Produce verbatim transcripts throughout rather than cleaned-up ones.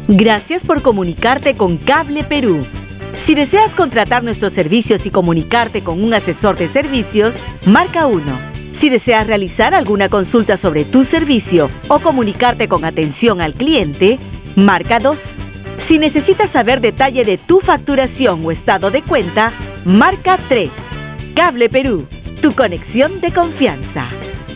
Gracias por comunicarte con Cable Perú. Si deseas contratar nuestros servicios y comunicarte con un asesor de servicios, marca uno. Si deseas realizar alguna consulta sobre tu servicio o comunicarte con atención al cliente, marca dos. Si necesitas saber detalle de tu facturación o estado de cuenta, marca tres. Cable Perú, tu conexión de confianza.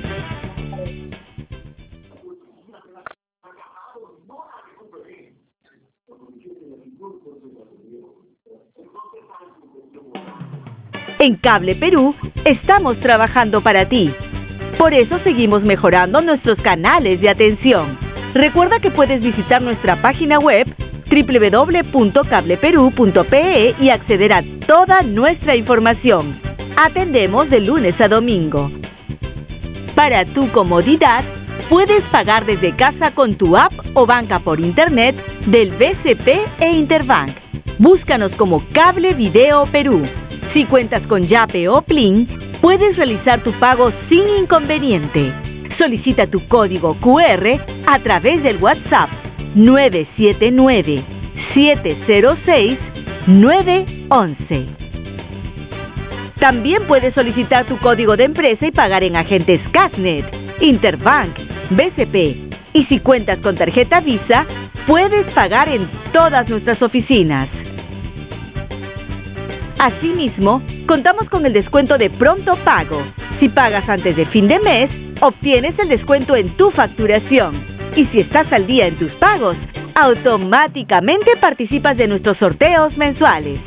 En Cable Perú estamos trabajando para ti. Por eso seguimos mejorando nuestros canales de atención. Recuerda que puedes visitar nuestra página web doble u doble u doble u punto cable perú punto pe e y acceder a toda nuestra información. Atendemos de lunes a domingo. Para tu comodidad, puedes pagar desde casa con tu app o banca por internet del B C P e Interbank. Búscanos como Cable Video Perú. Si cuentas con Yape o Plin, puedes realizar tu pago sin inconveniente. Solicita tu código cu erre a través del WhatsApp nueve siete nueve, siete cero seis, nueve once. También puedes solicitar tu código de empresa y pagar en agentes Casnet, Interbank, B C P. Y si cuentas con tarjeta Visa, puedes pagar en todas nuestras oficinas. Asimismo, contamos con el descuento de pronto pago. Si pagas antes de fin de mes, obtienes el descuento en tu facturación. Y si estás al día en tus pagos, automáticamente participas de nuestros sorteos mensuales.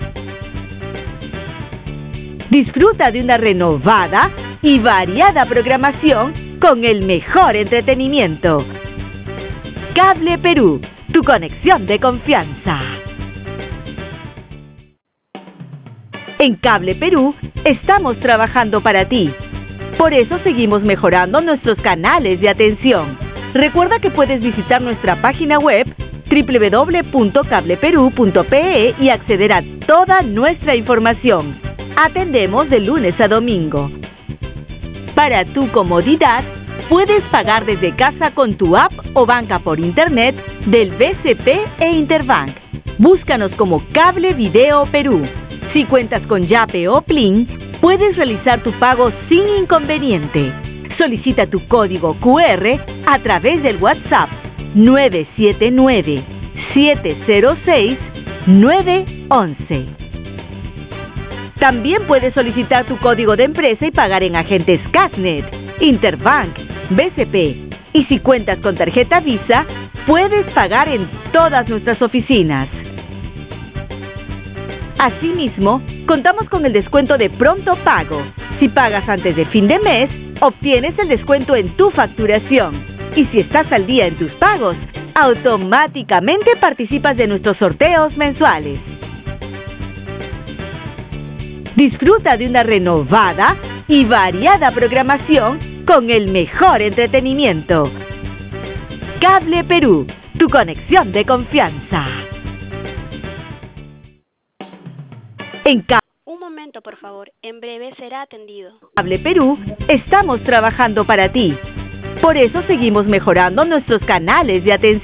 Disfruta de una renovada y variada programación con el mejor entretenimiento. Cable Perú, tu conexión de confianza. En Cable Perú estamos trabajando para ti. Por eso seguimos mejorando nuestros canales de atención. Recuerda que puedes visitar nuestra página web doble u doble u doble u punto cable perú punto pe e y acceder a toda nuestra información. Atendemos de lunes a domingo. Para tu comodidad, puedes pagar desde casa con tu app o banca por internet del B C P e Interbank. Búscanos como Cable Video Perú. Si cuentas con Yape o Plin, puedes realizar tu pago sin inconveniente. Solicita tu código cu erre a través del WhatsApp nueve siete nueve, siete cero seis, nueve once. También puedes solicitar tu código de empresa y pagar en agentes Casnet, Interbank, B C P. Y si cuentas con tarjeta Visa, puedes pagar en todas nuestras oficinas. Asimismo, contamos con el descuento de pronto pago. Si pagas antes de fin de mes, obtienes el descuento en tu facturación. Y si estás al día en tus pagos, automáticamente participas de nuestros sorteos mensuales. Disfruta de una renovada y variada programación con el mejor entretenimiento. Cable Perú, tu conexión de confianza. En Cable Un momento, por favor. En breve será atendido. Cable Perú estamos trabajando para ti. Por eso seguimos mejorando nuestros canales de atención.